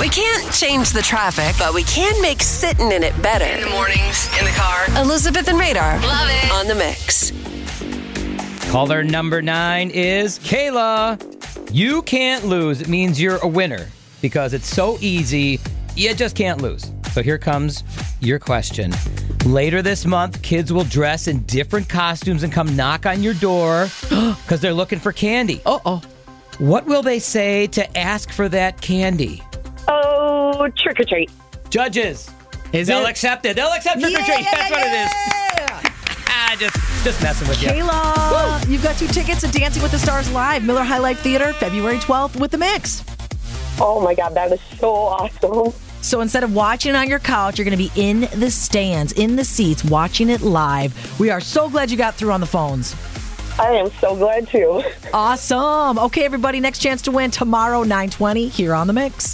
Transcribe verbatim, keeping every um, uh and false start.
We can't change the traffic, but we can make sitting in it better. In the mornings, in the car. Elizabeth and Radar. Love it. On the mix. Caller number nine is Kayla. You can't lose. It means you're a winner because it's so easy. You just can't lose. So here comes your question. Later this month, kids will dress in different costumes and come knock on your door because they're looking for candy. Uh-oh. What will they say to ask for that candy? Oh, trick or treat. Judges. Is They'll it? accept it. They'll accept trick or treat. Yeah, That's what it is. yeah. Ah, just, just messing with you. Kayla, you've got two tickets to Dancing with the Stars Live, Miller High Life Theater, February twelfth with the Mix. Oh, my God. That is so awesome. So instead of watching it on your couch, you're going to be in the stands, in the seats, watching it live. We are so glad you got through on the phones. I am so glad, too. Awesome. Okay, everybody, next chance to win tomorrow, nine twenty, here on The Mix.